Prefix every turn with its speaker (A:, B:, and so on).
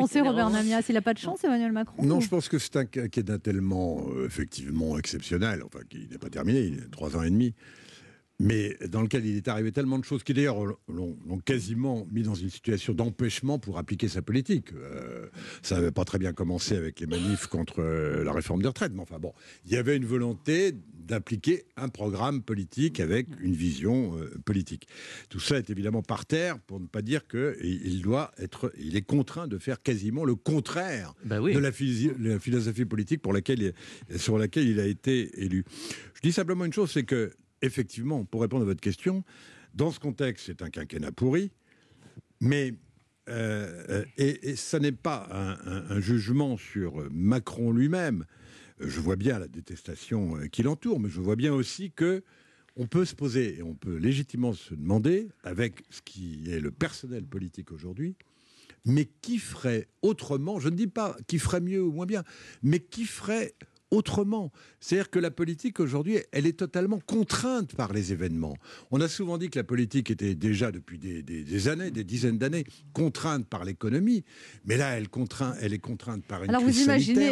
A: pensez, Robert Namias? Il n'a pas de chance, Emmanuel Macron?
B: Non, je pense que c'est un quinquennat tellement effectivement exceptionnel, enfin qui n'est pas terminé, il est 3 ans et demi, mais dans lequel il est arrivé tellement de choses qui d'ailleurs l'ont quasiment mis dans une situation d'empêchement pour appliquer sa politique. Ça n'avait pas très bien commencé avec les manifs contre la réforme des retraites, mais enfin bon, il y avait une volonté d'appliquer un programme politique avec une vision politique. Tout ça est évidemment par terre, pour ne pas dire qu'il est contraint de faire quasiment le contraire de la philosophie politique sur laquelle il a été élu. Je dis simplement une chose, c'est que effectivement, pour répondre à votre question, dans ce contexte, c'est un quinquennat pourri, mais et ça n'est pas un jugement sur Macron lui-même. Je vois bien la détestation qui l'entoure, mais je vois bien aussi que on peut se poser et on peut légitimement se demander, avec ce qui est le personnel politique aujourd'hui, mais qui ferait autrement? Je ne dis pas qui ferait mieux ou moins bien, mais qui ferait autrement. C'est-à-dire que la politique aujourd'hui, elle est totalement contrainte par les événements. On a souvent dit que la politique était déjà depuis des années, des dizaines d'années, contrainte par l'économie, mais là, elle est contrainte par une crise sanitaire.